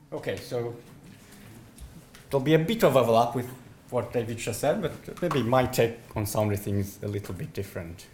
Okay, so there'll be a bit of overlap with what David just said, but maybe my take on some of the things a little bit different.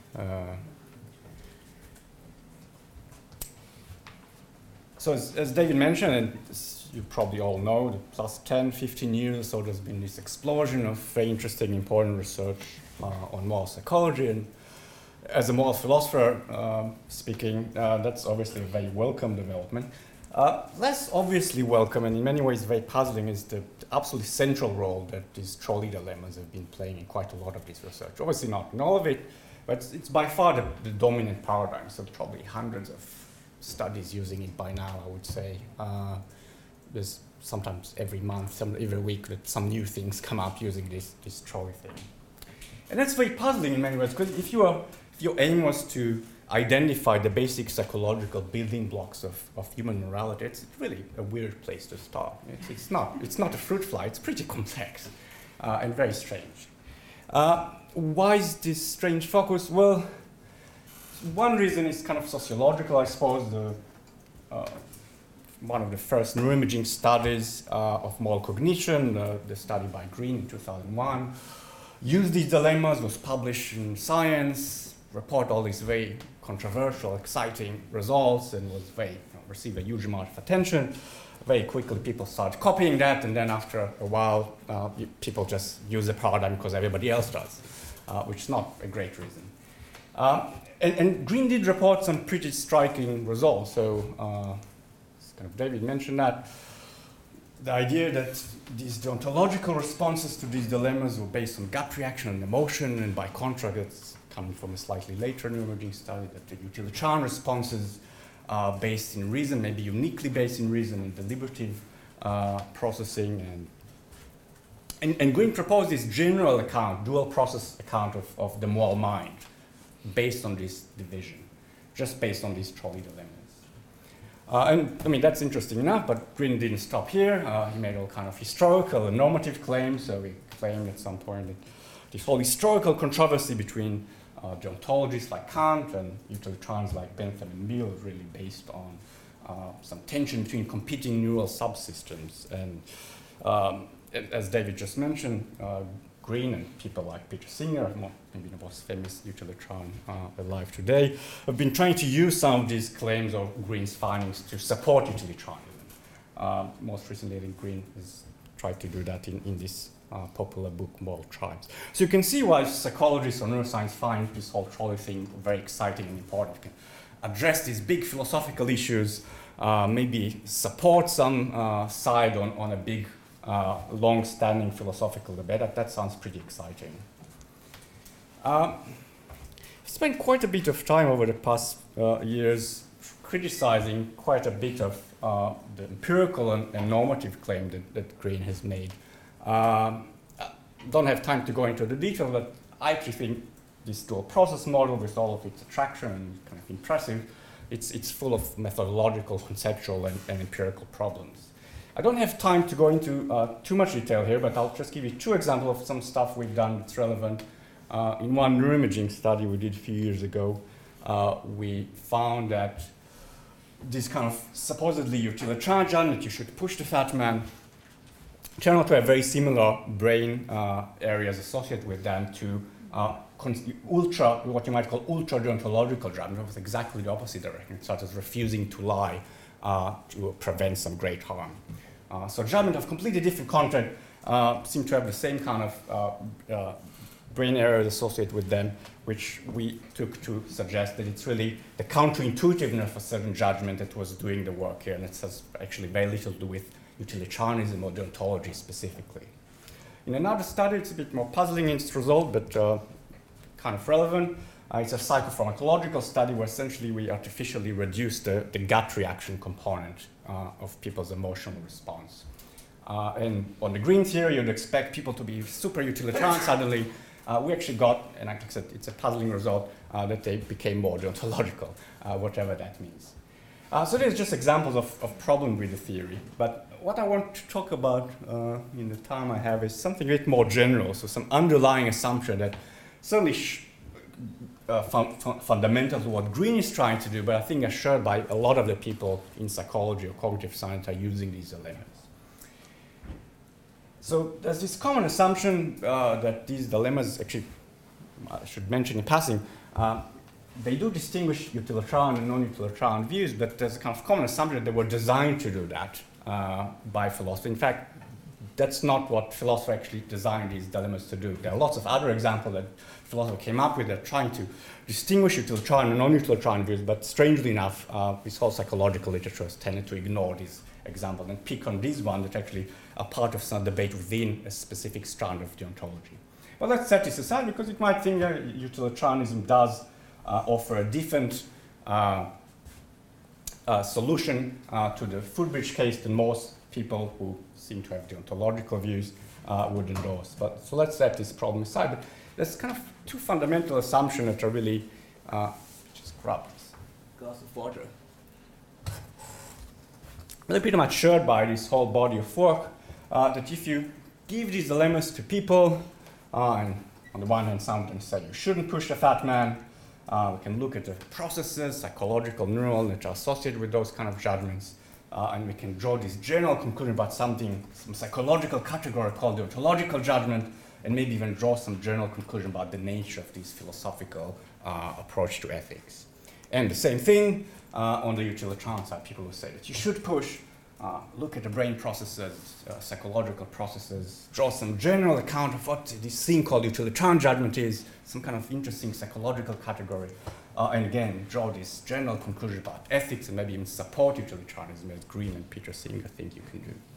So as David mentioned, and as you probably all know, the last 10, 15 years or so, there's been this explosion of very interesting, important research on moral psychology. And as a moral philosopher speaking, that's obviously a very welcome development. Less obviously welcome, and in many ways very puzzling, is the absolutely central role that these trolley dilemmas have been playing in quite a lot of this research. Obviously not in all of it, but it's by far the dominant paradigm, so probably hundreds of studies using it by now, I would say. There's sometimes every month, every week, that some new things come up using this trolley thing. And that's very puzzling in many ways, because if your aim was to identify the basic psychological building blocks of human morality, it's really a weird place to start. It's not a fruit fly, it's pretty complex and very strange. Why is this strange focus? Well, one reason is kind of sociological, I suppose. One of the first neuroimaging studies of moral cognition, the study by Green in 2001, used these dilemmas, was published in Science, report all these very controversial, exciting results, and was received a huge amount of attention. Very quickly, people started copying that, and then after a while, people just use the paradigm because everybody else does, which is not a great reason. And Green did report some pretty striking results. So, kind of David mentioned that. The idea that these deontological responses to these dilemmas were based on gut reaction and emotion, and by contrast, it's coming from a slightly later neuroimaging study, that the utilitarian responses are based in reason, maybe uniquely based in reason and deliberative processing. And Green proposed this general account, dual process account of the moral mind, based on this division, just based on these trolley dilemmas. And I mean, that's interesting enough, but Green didn't stop here. He made all kind of historical and normative claims. So he claimed at some point that this whole historical controversy between deontologists like Kant and utilitarians like Bentham and Mill is really based on some tension between competing neural subsystems. And as David just mentioned, Green and people like Peter Singer, maybe the most famous utilitarian alive today, have been trying to use some of these claims of Green's findings to support utilitarianism. Most recently, I think Green has tried to do that in this popular book, Moral Tribes. So you can see why psychologists or neuroscience find this whole trolley thing very exciting and important. Can address these big philosophical issues, maybe support some side on a big long-standing philosophical debate. That sounds pretty exciting. I've spent quite a bit of time over the past years criticizing quite a bit of the empirical and normative claim that Green has made. Don't have time to go into the detail, but I actually think this dual process model, with all of its attraction and kind of impressive, it's full of methodological, conceptual, and empirical problems. I don't have time to go into too much detail here, but I'll just give you two examples of some stuff we've done that's relevant. In one neuroimaging study we did a few years ago, we found that this kind of supposedly utilitarian judgment that you should push the fat man turned out to have very similar brain areas associated with them to what you might call ultra-deontological judgment, with exactly the opposite direction, such as refusing to lie to prevent some great harm. So judgment of completely different content seem to have the same kind of brain areas associated with them, which we took to suggest that it's really the counterintuitiveness of a certain judgment that was doing the work here, and it has actually very little to do with utilitarianism or deontology specifically. In another study, it's a bit more puzzling in its result, but kind of relevant. It's a psychopharmacological study where essentially we artificially reduce the gut reaction component of people's emotional response. And on the Green theory, you'd expect people to be super utilitarian suddenly. We actually got, and like I said, it's a puzzling result, that they became more deontological, whatever that means. So there's just examples of problem with the theory. But what I want to talk about in the time I have is something a bit more general, so some underlying assumption that certainly fundamental to what Green is trying to do, but I think are shared by a lot of the people in psychology or cognitive science are using these dilemmas. So there's this common assumption that these dilemmas, actually, I should mention in passing, they do distinguish utilitarian and non-utilitarian views, but there's a kind of common assumption that they were designed to do that by philosophy. In fact, that's not what philosophers actually designed these dilemmas to do. There are lots of other examples that philosophers came up with that trying to distinguish utilitarian and non-utilitarian views, but strangely enough, this whole psychological literature has tended to ignore these examples and pick on these ones that actually are part of some debate within a specific strand of deontology. But let's set this aside because it might think that utilitarianism does offer a different solution to the Footbridge case than most people who seem to have deontological views would endorse. But so let's set this problem aside. But there's kind of two fundamental assumptions that are really just grab this glass of water. They're pretty much shared by this whole body of work that if you give these dilemmas to people, and on the one hand, some of them say you shouldn't push the fat man. We can look at the processes, psychological, neural, that are associated with those kind of judgments. And we can draw this general conclusion about something, some psychological category called the ontological judgment, and maybe even draw some general conclusion about the nature of this philosophical approach to ethics. And the same thing on the utilitarian side, people who say that you should push, look at the brain processes, psychological processes, draw some general account of what this thing called utilitarian judgment is, some kind of interesting psychological category, and again, draw this general conclusion about ethics and maybe even support utilitarianism as Green and Peter Singer think you can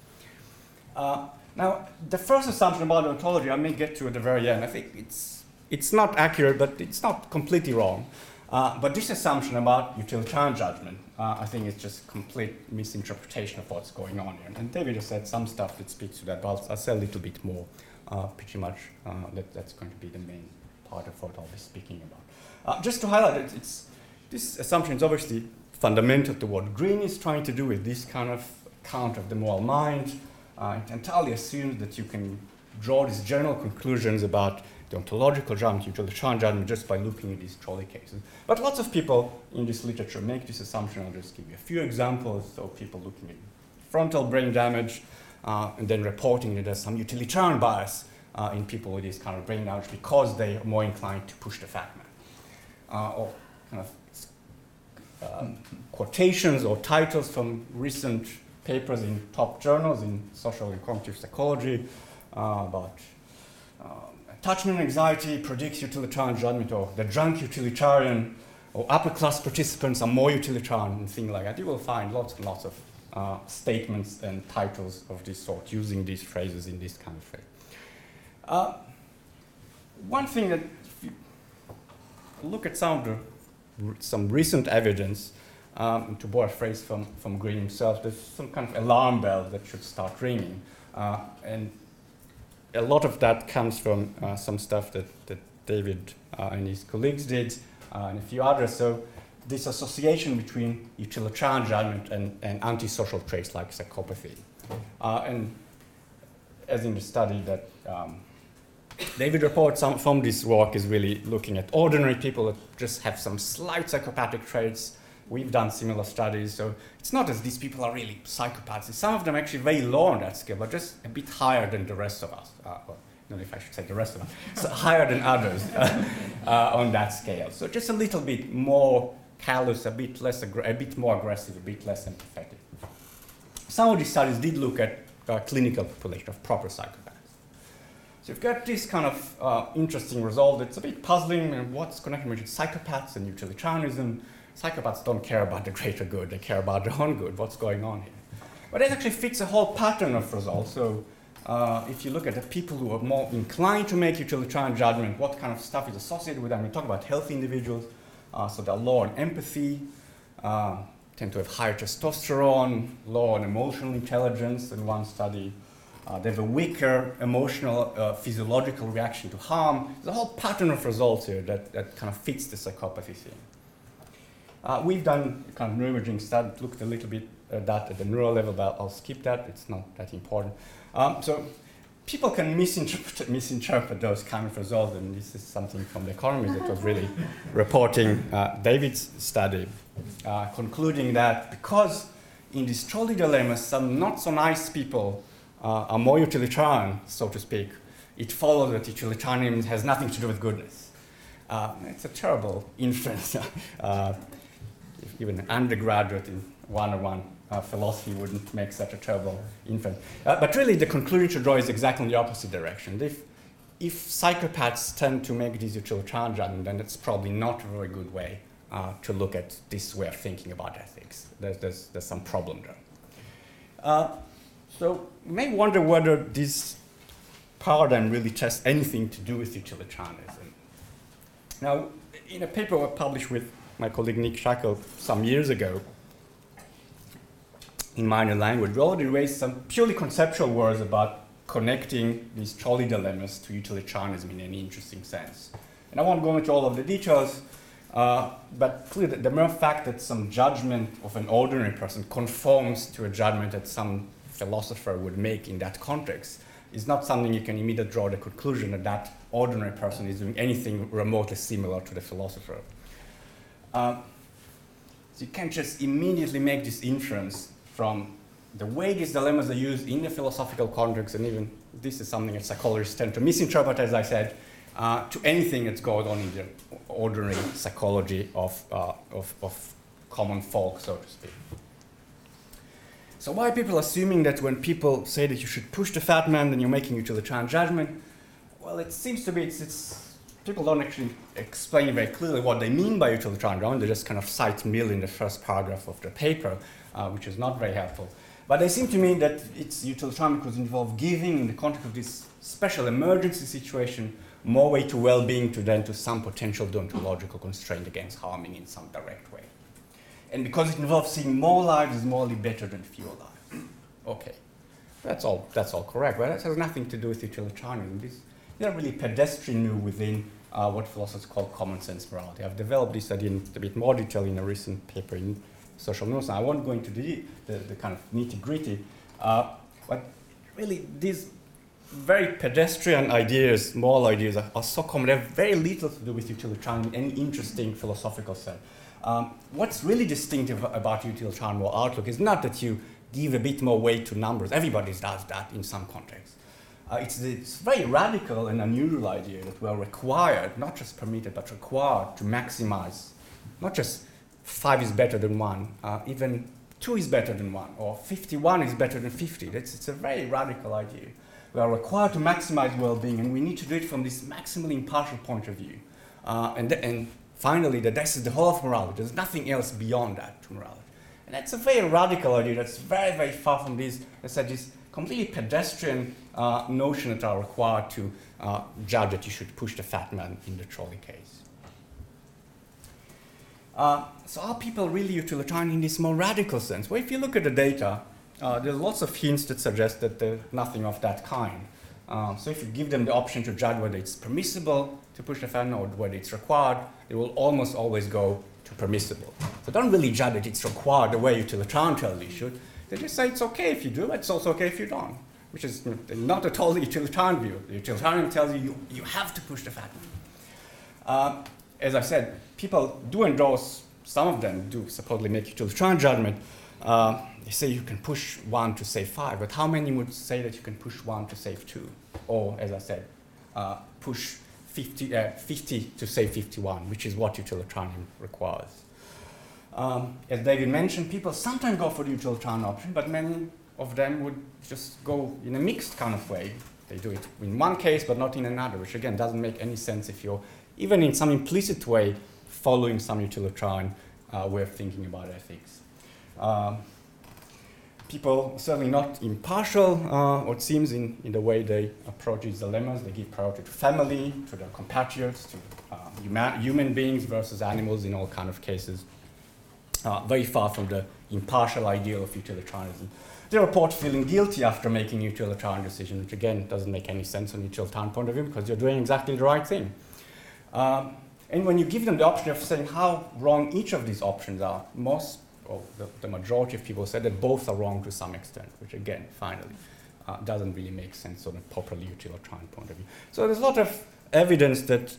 do. Now, the first assumption about ontology I may get to at the very end. I think it's not accurate, but it's not completely wrong. But this assumption about utilitarian judgment, I think it's just complete misinterpretation of what's going on here. And David has said some stuff that speaks to that, but I'll say a little bit more, pretty much that's going to be the main part of what I'll be speaking about. Just to highlight it, this assumption is obviously fundamental to what Green is trying to do with this kind of account of the moral mind. It entirely assumes that you can draw these general conclusions about the ontological judgment, utilitarian judgment, just by looking at these trolley cases. But lots of people in this literature make this assumption. I'll just give you a few examples. So people looking at frontal brain damage and then reporting that there's some utilitarian bias in people with this kind of brain damage because they are more inclined to push the fat man. Or kind of quotations or titles from recent papers in top journals in social and cognitive psychology about attachment anxiety predicts utilitarian judgment, or the drunk utilitarian, or upper class participants are more utilitarian, and things like that. You will find lots and lots of statements and titles of this sort using these phrases in this kind of way. One thing that, if you look at some recent evidence, to borrow a phrase from Green himself, there's some kind of alarm bell that should start ringing. And a lot of that comes from some stuff that David and his colleagues did, and a few others. So this association between utilitarian judgment and antisocial traits like psychopathy. And as in the study that David reports from this work is really looking at ordinary people that just have some slight psychopathic traits. We've done similar studies, so it's not as these people are really psychopaths. Some of them are actually very low on that scale, but just a bit higher than the rest of us. Well, I don't know if I should say the rest of us. So higher than others on that scale. So just a little bit more callous, a bit more aggressive, a bit less empathetic. Some of these studies did look at clinical population of proper psychopaths. So you've got this kind of interesting result. It's a bit puzzling. And what's connected between psychopaths and utilitarianism? Psychopaths don't care about the greater good, they care about their own good. What's going on here? But it actually fits a whole pattern of results. So if you look at the people who are more inclined to make utilitarian judgment, what kind of stuff is associated with them? We talk about healthy individuals, so they're low on empathy, tend to have higher testosterone, low on emotional intelligence in one study. They have a weaker emotional physiological reaction to harm. There's a whole pattern of results here that kind of fits the psychopathy thing. We've done kind of neuroimaging study, looked a little bit at that at the neural level, but I'll skip that. It's not that important. So people can misinterpret those kind of results, and this is something from The Economist that was really reporting David's study, concluding that because in these trolley dilemmas, some not so nice people are more utilitarian, so to speak, it follows that utilitarianism has nothing to do with goodness. It's a terrible inference. If even an undergraduate in 101 philosophy wouldn't make such a terrible inference. But really, the conclusion to draw is exactly in the opposite direction. If psychopaths tend to make these utilitarian judgments, then it's probably not a very good way to look at this way of thinking about ethics. There's some problem there. So you may wonder whether this paradigm really has anything to do with utilitarianism. Now, in a paper I published with my colleague Nick Shackle some years ago in Minor Language, we already raised some purely conceptual words about connecting these trolley dilemmas to utilitarianism in any interesting sense. And I won't go into all of the details, but clearly the mere fact that some judgment of an ordinary person conforms to a judgment that some philosopher would make in that context is not something you can immediately draw the conclusion that that ordinary person is doing anything remotely similar to the philosopher. So you can't just immediately make this inference from the way these dilemmas are used in the philosophical context, and even this is something that psychologists tend to misinterpret, as I said, to anything that's going on in the ordinary psychology of common folk, so to speak. So why are people assuming that when people say that you should push the fat man, then you're making utilitarian judgment? Well, it seems to be people don't actually explain very clearly what they mean by utilitarian judgment. They just kind of cite Mill in the first paragraph of the paper, which is not very helpful. But they seem to mean that it's utilitarian because it involves giving, in the context of this special emergency situation, more weight to well-being than to some potential deontological constraint against harming in some direct way. And because it involves seeing more lives is morally better than fewer lives. Okay, that's all correct, but that has nothing to do with utilitarianism. These are really pedestrian new within what philosophers call common sense morality. I've developed this idea in a bit more detail in a recent paper in Social News. I won't go into the kind of nitty-gritty, but really these very pedestrian ideas, moral ideas, are so common. They have very little to do with utilitarianism in any interesting philosophical sense. What's really distinctive about utilitarian moral outlook is not that you give a bit more weight to numbers. Everybody does that in some context. It's this very radical and unusual idea that we're required, not just permitted, but required to maximize, not just 5 is better than 1, even 2 is better than 1, or 51 is better than 50. It's a very radical idea. We are required to maximize well-being, and we need to do it from this maximally impartial point of view. And finally, that this is the whole of morality. There's nothing else beyond that to morality. And that's a very radical idea that's very, very far from this completely pedestrian notion that are required to judge that you should push the fat man in the trolley case. So are people really utilitarian in this more radical sense? Well, if you look at the data, there's lots of hints that suggest that there's nothing of that kind. So if you give them the option to judge whether it's permissible to push the fat man or whether it's required, they will almost always go to permissible. So don't really judge that it's required the way utilitarian tells you should. They just say it's okay if you do, it's also okay if you don't, which is not at all the utilitarian view. The utilitarian tells you you have to push the fat man. As I said, people do endorse, some of them do supposedly make utilitarian judgment. They say you can push 1 to save 5, but how many would say that you can push 1 to save 2? Or, as I said, push 50 to save 51, which is what utilitarianism requires. As David mentioned, people sometimes go for the utilitarian option, but many of them would just go in a mixed kind of way. They do it in one case, but not in another, which again doesn't make any sense if you're, even in some implicit way, following some utilitarian way of thinking about ethics. People are certainly not impartial, or it seems in the way they approach these dilemmas. They give priority to family, to their compatriots, to human beings versus animals in all kind of cases. Very far from the impartial ideal of utilitarianism. They report feeling guilty after making a utilitarian decision, which again doesn't make any sense from a utilitarian point of view because you're doing exactly the right thing. And when you give them the option of saying how wrong each of these options are, the majority of people said that both are wrong to some extent, which again, finally, doesn't really make sense on a properly utilitarian point of view. So there's a lot of evidence that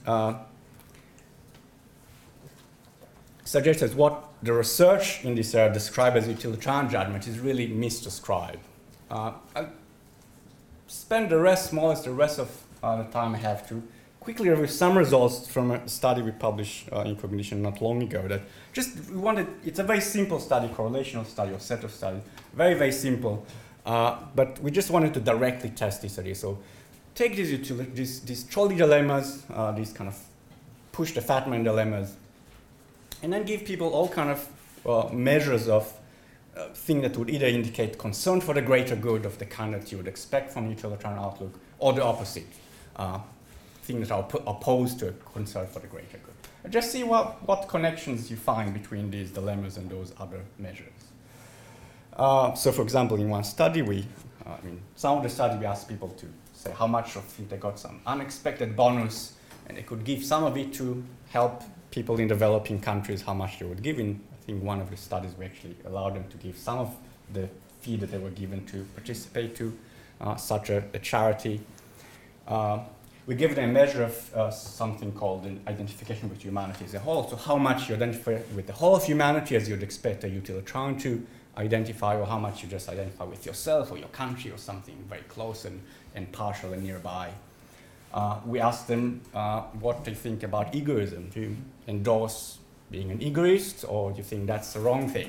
suggests that what the research in this area described as utilitarian judgment is really misdescribed. I'll spend the rest, more or less the rest of the time I have to quickly review some results from a study we published in Cognition not long ago. That it's a very simple study, correlational study or set of studies, very, very simple. But we just wanted to directly test this idea. So take these trolley dilemmas, these kind of push the fat man dilemmas, and then give people all kind of measures of things that would either indicate concern for the greater good of the kind that you would expect from utilitarian outlook, or the opposite, things that are opposed to a concern for the greater good. And just see what connections you find between these dilemmas and those other measures. So for example, in one study, in some of the study, we asked people to say how much of it they got some unexpected bonus, and they could give some of it to help people in developing countries, how much they would give. In, I think, one of the studies, we actually allowed them to give some of the fee that they were given to participate to such a charity. We give them a measure of something called an identification with humanity as a whole. So how much you identify with the whole of humanity as you'd expect a utilitarian to identify, or how much you just identify with yourself or your country or something very close and partial and nearby. We asked them what they think about egoism. Do you endorse being an egoist, or do you think that's the wrong thing?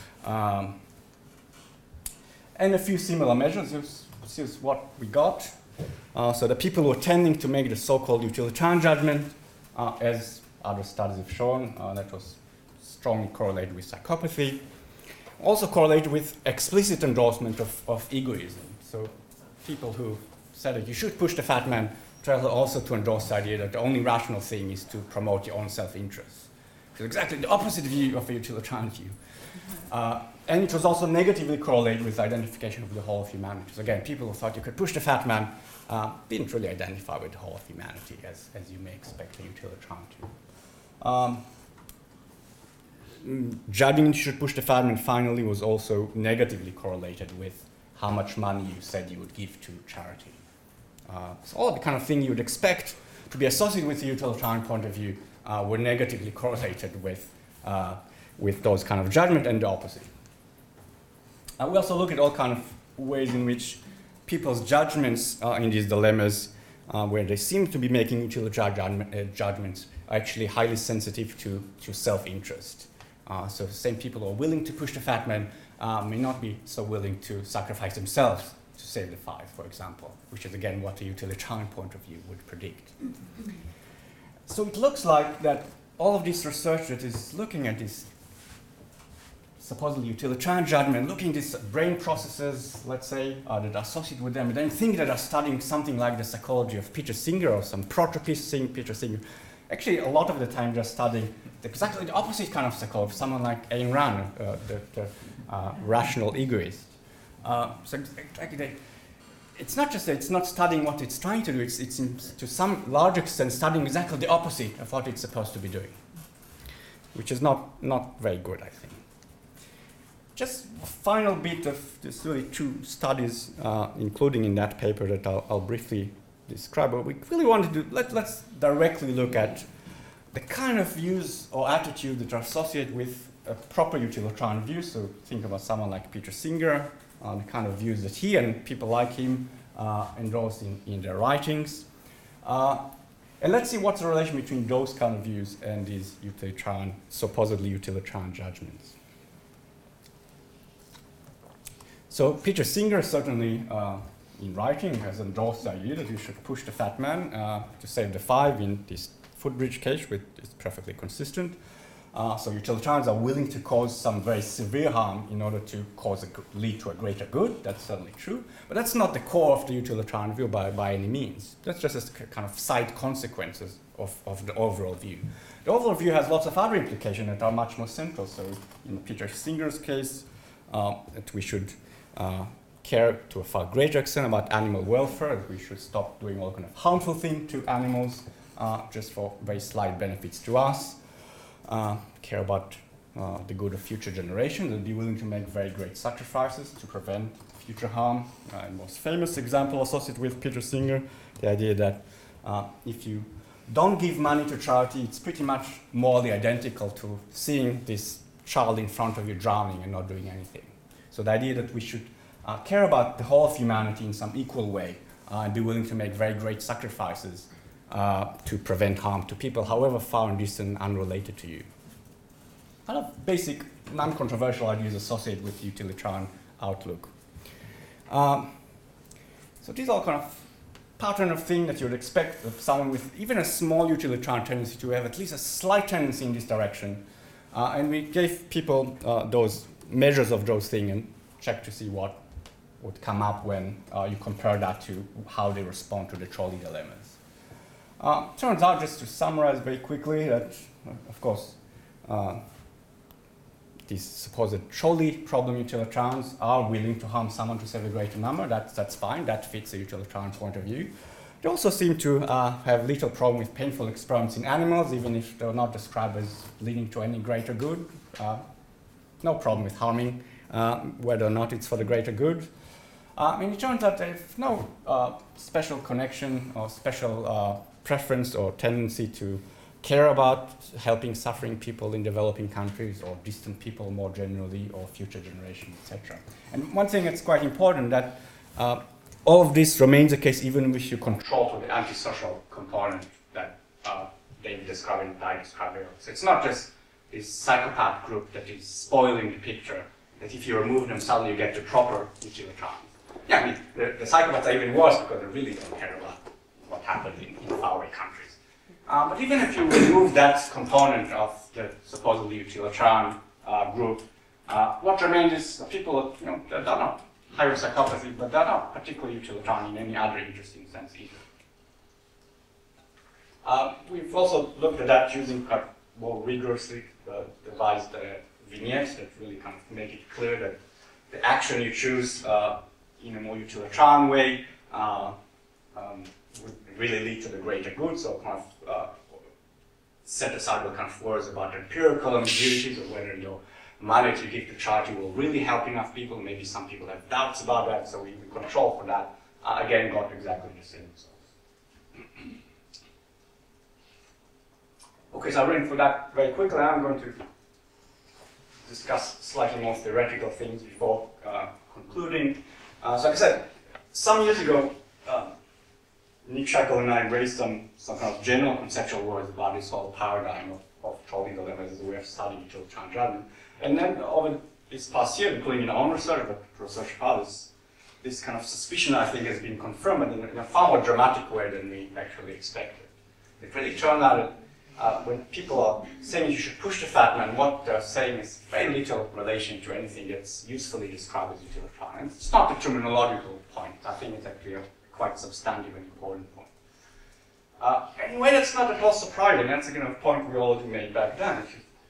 And a few similar measures. This is what we got. So the people who are tending to make the so-called utilitarian judgment, as other studies have shown, that was strongly correlated with psychopathy. Also correlated with explicit endorsement of egoism. So people who said that you should push the fat man try also to endorse the idea that the only rational thing is to promote your own self-interest. It's exactly the opposite view of the utilitarian view. And it was also negatively correlated with identification of the whole of humanity. So again, people who thought you could push the fat man didn't really identify with the whole of humanity as you may expect a utilitarian to. Judging you should push the fat man finally was also negatively correlated with how much money you said you would give to charity. So all the kind of thing you would expect to be associated with the utilitarian point of view were negatively correlated with those kind of judgment, and the opposite. We also look at all kind of ways in which people's judgments in these dilemmas, where they seem to be making utilitarian judgments, are actually highly sensitive to self-interest. So the same people who are willing to push the fat man may not be so willing to sacrifice themselves to save the five, for example, which is again what a utilitarian point of view would predict. So it looks like that all of this research that is looking at this supposedly utilitarian judgment, looking at these brain processes, let's say, that are associated with them, and then think that are studying something like the psychology of Peter Singer or some protopist Peter Singer. Actually, a lot of the time they're studying exactly the opposite kind of psychology, someone like Ayn Rand, the rational egoist. So it's not just that it's not studying what it's trying to do, it's to some large extent studying exactly the opposite of what it's supposed to be doing, which is not very good, I think. Just a final bit of this really two studies, including in that paper that I'll briefly describe. But we really wanted to let's directly look at the kind of views or attitudes that are associated with a proper utilitarian view. So think about someone like Peter Singer, the kind of views that he and people like him endorsed in their writings. And let's see what's the relation between those kind of views and these supposedly utilitarian judgments. So Peter Singer certainly, in writing, has endorsed the idea that you should push the fat man to save the five in this footbridge case, which is perfectly consistent. So utilitarians are willing to cause some very severe harm in order to lead to a greater good. That's certainly true. But that's not the core of the utilitarian view by any means. That's just a kind of side consequences of the overall view. The overall view has lots of other implications that are much more central. So in Peter Singer's case, that we should care to a far greater extent about animal welfare, that we should stop doing all kind of harmful things to animals just for very slight benefits to us. Care about the good of future generations and be willing to make very great sacrifices to prevent future harm. Most famous example associated with Peter Singer, the idea that if you don't give money to charity, it's pretty much morally identical to seeing this child in front of you drowning and not doing anything. So the idea that we should care about the whole of humanity in some equal way and be willing to make very great sacrifices to prevent harm to people, however far and distant, unrelated to you. Kind of basic, non-controversial ideas associated with the utilitarian outlook. So these are kind of pattern of thing that you would expect of someone with even a small utilitarian tendency to have at least a slight tendency in this direction. And we gave people those measures of those things and checked to see what would come up when you compare that to how they respond to the trolley dilemmas. Turns out, just to summarize very quickly, that, of course, these supposed trolley problem utilitarians are willing to harm someone to save a greater number. That's fine. That fits a utilitarian point of view. They also seem to have little problem with painful experiments in animals, even if they're not described as leading to any greater good. No problem with harming, whether or not it's for the greater good. And it turns out they have no special connection or special preference or tendency to care about helping suffering people in developing countries or distant people more generally or future generations, etc. And one thing that's quite important that all of this remains the case even if you control for the antisocial component that David described and I described earlier. So it's not just this psychopath group that is spoiling the picture, that if you remove them suddenly you get the proper utilitarians. Yeah, I mean, the psychopaths are even worse because they really don't care about what happened in faraway countries. But even if you remove that component of the supposedly utilitarian group, what remains is people that are not higher psychopathy, but they're not particularly utilitarian in any other interesting sense either. We've also looked at that using kind of more rigorously devised vignettes that really kind of make it clear that the action you choose in a more utilitarian way would really lead to the greater good. So kind of set aside what kind of words about empirical ambiguities or whether your money to give to charity will really help enough people. Maybe some people have doubts about that, so we control for that. Again, got exactly the same results. Okay, so I ran through that very quickly. I'm going to discuss slightly more theoretical things before concluding. So like I said, some years ago, Nick Shackle and I raised some kind of general conceptual words about this whole paradigm of trolley dilemmas as a way of studying utilitarian judgment. And then over this past year, including in our own research, but research of others, this kind of suspicion, I think, has been confirmed in a far more dramatic way than we actually expected. It really turned out that when people are saying you should push the fat man, what they're saying is very little relation to anything that's usefully described as utilitarian. It's not a terminological point. I think it's actually a quite substantive and important point. Anyway, that's not at all surprising. That's again a point we already made back then.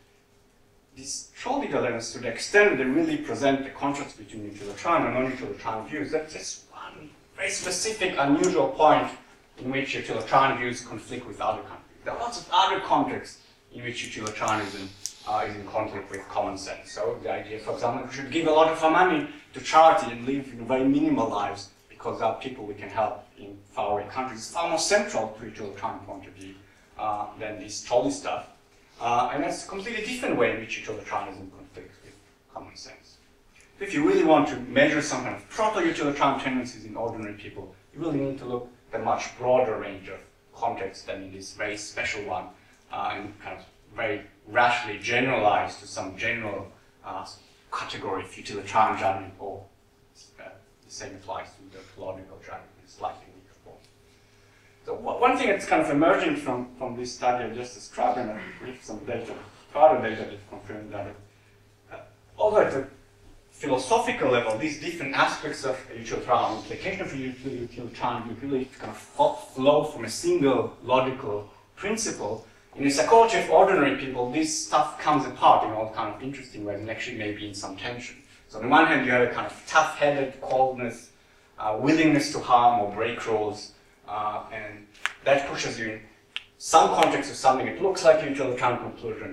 These trolley dilemmas, to the extent they really present the contrast between utilitarian and non-utilitarian views, that's just one very specific, unusual point in which utilitarian views conflict with other countries. There are lots of other contexts in which utilitarianism is in conflict with common sense. So the idea, for example, we should give a lot of our money to charity and live very minimal lives because there are people we can help in faraway countries. It's far more central to utilitarian point of view than this trolley stuff. And that's a completely different way in which utilitarianism conflicts with common sense. So if you really want to measure some kind of proto-utilitarian tendencies in ordinary people, you really need to look at a much broader range of contexts than in this very special one, and kind of very rashly generalized to some general category of utilitarian judgment, or the same applies to the logical judgment in slightly weaker form. So one thing that's kind of emerging from this study I just described, and I briefed some data, further data that confirmed that, although at the philosophical level, these different aspects of utilitarian implication of utilitarian really kind of flow from a single logical principle. In the psychology of ordinary people, this stuff comes apart in all kind of interesting ways and actually maybe in some tension. So on the one hand, you have a kind of tough-headed coldness, willingness to harm or break rules, and that pushes you in some context of something that looks like a utilitarian conclusion,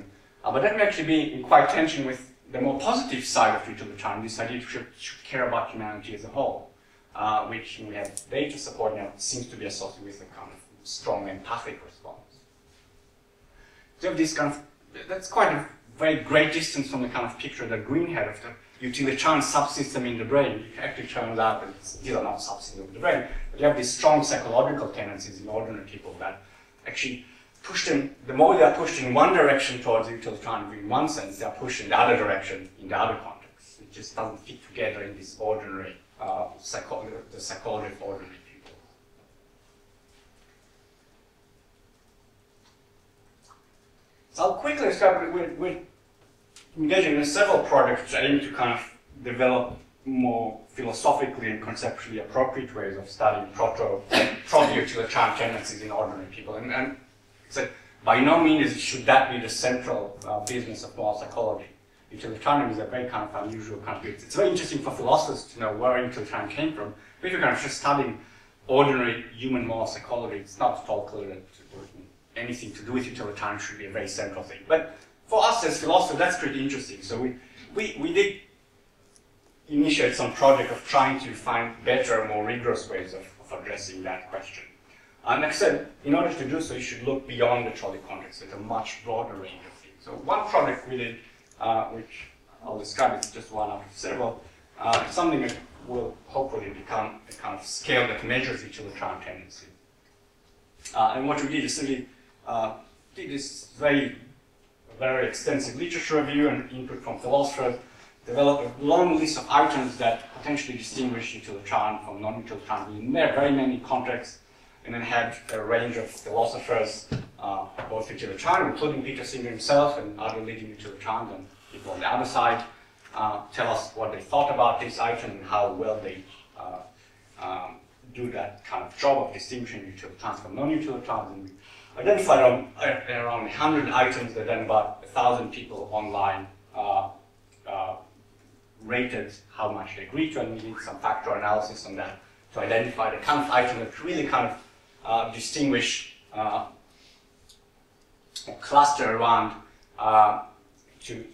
But that may actually be in quite tension with the more positive side of utilitarianism, this idea that should care about humanity as a whole, which we have data support now seems to be associated with a kind of strong empathic response. So this kind of, that's quite a very great distance from the kind of picture that Green had of the utilitarian subsystem in the brain. It actually turns out that these are not subsystems of the brain, but you have these strong psychological tendencies in ordinary people that actually push them, the more they are pushed in one direction towards utilitarian in one sense, they are pushed in the other direction in the other context. It just doesn't fit together in this ordinary, the psychology of ordinary people. So I'll quickly describe, we're engaging in several projects which aim to kind of develop more philosophically and conceptually appropriate ways of studying proto-utilitarian tendencies in ordinary people. And so by no means should that be the central business of moral psychology. Utilitarianism is a very kind of unusual kind of, it's very interesting for philosophers to know where utilitarian came from. But if you're kind of just studying ordinary human moral psychology, it's not at all clear that anything to do with utilitarian should be a very central thing. But for us as philosophers, that's pretty interesting. So we did initiate some project of trying to find better, more rigorous ways of addressing that question. And like I said, in order to do so, you should look beyond the trolley context at a much broader range of things. So one project we did, which I'll describe as just one out of several, something that will hopefully become a kind of scale that measures utilitarian tendency. And what we did is really did this very extensive literature review and input from philosophers, developed a long list of items that potentially distinguish utilitarian from non-utilitarian in very many contexts, and then had a range of philosophers, both utilitarian, including Peter Singer himself and other leading utilitarians and people on the other side, tell us what they thought about this item and how well they do that kind of job of distinguishing utilitarians from non-utilitarians. And we identified around 100 items that then about 1,000 people online rated how much they agreed to, and we did some factor analysis on that to identify the kind of item that really kind of distinguish or cluster around to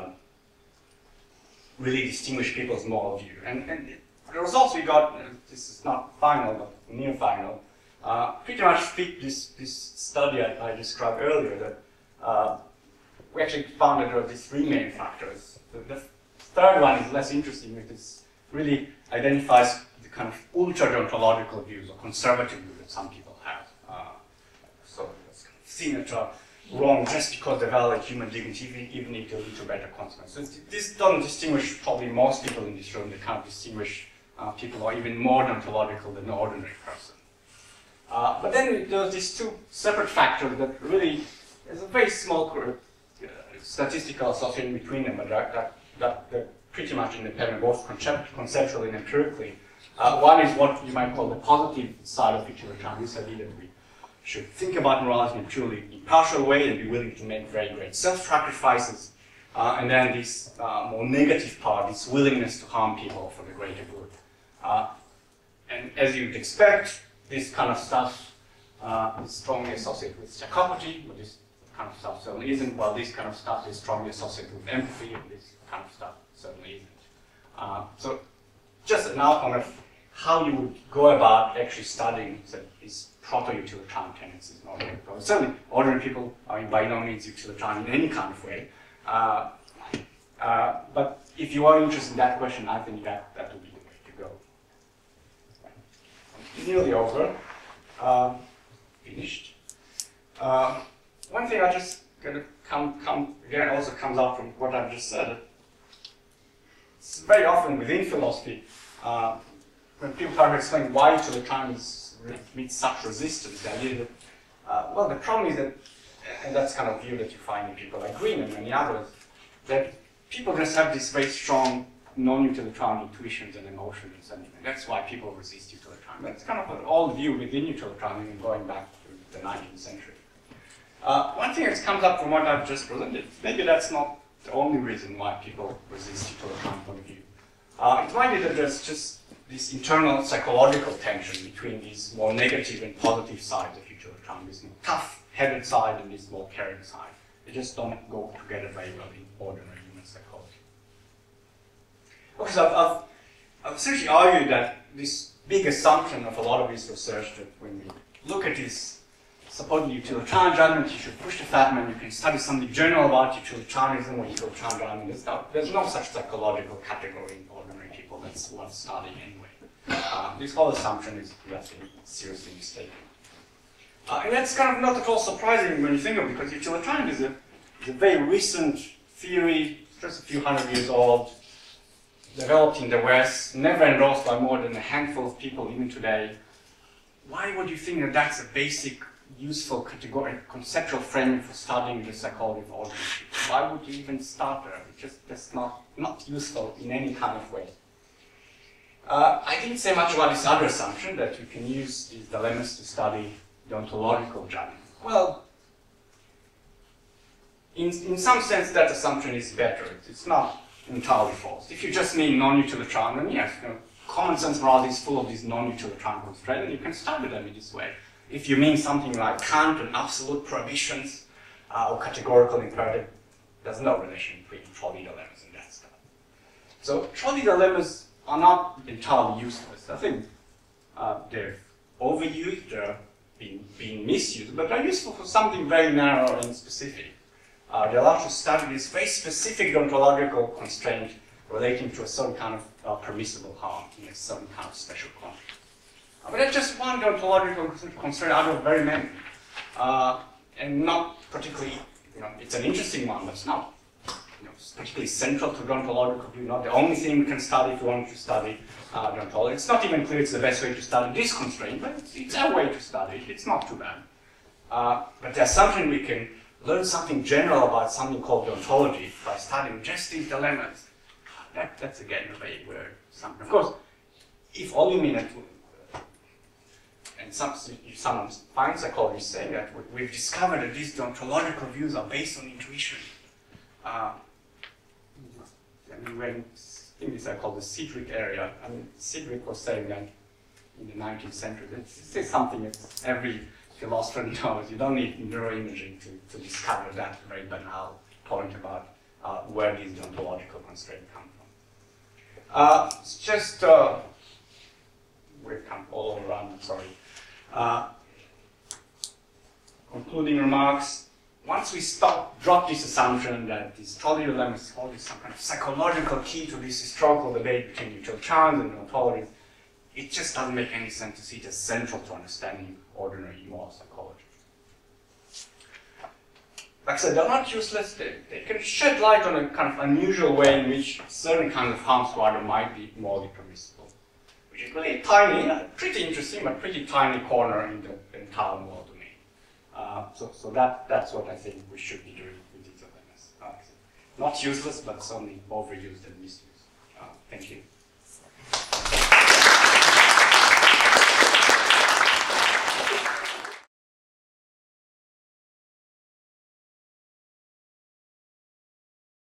really distinguish people's moral view. And the results we got, this is not final, but near final, pretty much fit this study I described earlier, that we actually found that there are these three main factors. The third one is less interesting, because it really identifies the kind of ultra-deontological views or conservative views that some people have. So it's kind of seen that are wrong just because they validate human dignity, even if they lead to better consequences. So this doesn't distinguish probably most people in this room. They can't distinguish people who are even more deontological than an ordinary person. But then there's these two separate factors that really, there's a very small statistical association between them, but they're pretty much independent, both conceptually and empirically. One is what you might call the positive side of utilitarianism, this idea that we should think about morality in a purely impartial way and be willing to make very great self-sacrifices. And then this more negative part, this willingness to harm people for the greater good. And as you'd expect, this kind of stuff is strongly associated with psychopathy, but this kind of stuff certainly isn't, while this kind of stuff is strongly associated with empathy, and this kind of stuff certainly isn't. So just an outcome of how you would go about actually studying these proto-utilitarian tendencies in ordinary people. Certainly, ordinary people are by no means utilitarian in any kind of way. But if you are interested in that question, I think that would be the way to go. Nearly over. Finished. One thing I just going to come again also comes out from what I've just said. It's very often within philosophy, when people try to explain why utilitarianism meets such resistance, the idea that, well, the problem is that, and that's kind of view that you find in people like Green and many others, that people just have this very strong non-utilitarian intuitions and emotions, and that's why people resist utilitarianism. That's kind of an old view within utilitarianism going back to the 19th century. One thing that comes up from what I've just presented, maybe that's not the only reason why people resist utilitarian point of view. It might be that there's just this internal psychological tension between these more negative and positive sides of utilitarianism, this tough-headed side and this more caring side. They just don't go together very well in ordinary human psychology. Okay, so I've essentially argued that this big assumption of a lot of this research, that when we look at this supposedly utilitarian judgment, you should push the fat man, you can study something general about utilitarianism or utilitarian judgment. There's no such psychological category in ordinary people that's worth studying anyway. This whole assumption is relatively seriously mistaken. And that's kind of not at all surprising when you think of it, because utilitarianism is a very recent theory, just a few hundred years old, developed in the West, never endorsed by more than a handful of people even today. Why would you think that that's a basic, useful, categorical, conceptual framing for studying the psychology of ordinary people? Why would you even start there? It's just that's not useful in any kind of way. I didn't say much about this other assumption, that you can use these dilemmas to study the ontological judgment. Well, in some sense, that assumption is better. It's not entirely false. If you just mean non-utilitarian, then yes, common sense morality is full of these non-utilitarian constraints, and you can study them in this way. If you mean something like Kant and absolute prohibitions or categorical imperative, there's no relation between trolley dilemmas and that stuff. So trolley dilemmas are not entirely useless. I think they're overused, they're being misused, but they're useful for something very narrow and specific. They allow us to study this very specific ontological constraint relating to a certain kind of permissible harm in a certain kind of special context. But that's just one ontological constraint out of very many. And not particularly, it's an interesting one, but it's not particularly central to the ontological view, not the only thing we can study if we want to study the ontology. It's not even clear it's the best way to study this constraint, but it's a way to study it. It's not too bad. But the assumption we can learn something general about something called the ontology by studying just these dilemmas, that's again a very weird assumption. Of course, if all you mean it, and someone finds psychologists saying that we've discovered that these ontological views are based on intuition. When in this I call the Sidgwick area, Sidgwick was saying that in the 19th century, this is something that every philosopher knows. You don't need neuroimaging to discover that very banal point about where these ontological constraints come from. It's just, we've come all around, I'm sorry. Concluding remarks. Once we drop this assumption that this trolley dilemma is always some kind of psychological key to this historical debate between utilitarians and ontologists, it just doesn't make any sense to see it as central to understanding ordinary moral psychology. Like I said, they're not useless. They can shed light on a kind of unusual way in which certain kinds of harms to others might be morally permissible, which is really a tiny, pretty interesting, but pretty tiny corner in the entire moral domain. So that's what I think we should be doing with these dilemmas. Not useless, but certainly overused and misused. Thank you.